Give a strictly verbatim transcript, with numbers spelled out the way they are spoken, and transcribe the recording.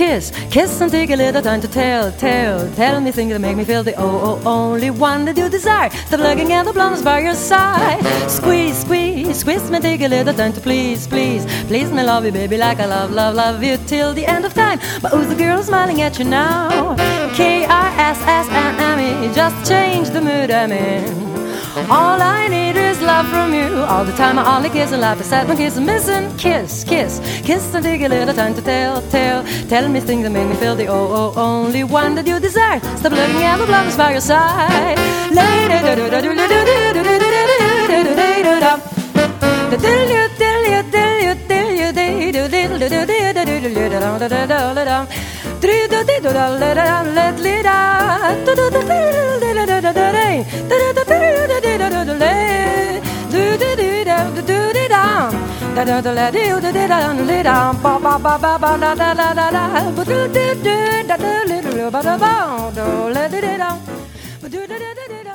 kiss, kiss and take a little time to tell, tell, tell me things that make me feel the oh, oh, only one that you desire. Stop looking at the blondes by your side. Squeeze, squeeze, squeeze me, take a little time to please, please, please me, love you, baby, like I love, love, love you till the end of time. But who's the girl smiling at you now? K I S S N M E, just change the mood I'm in. All I need is love from you. All the time I only kiss and laugh, beside my kiss and missing. Kiss, kiss, kiss and take a little time to tell, tell, tell me things that make me feel the oh, oh, only one that you desire. Stop looking at the blondes by your side. Da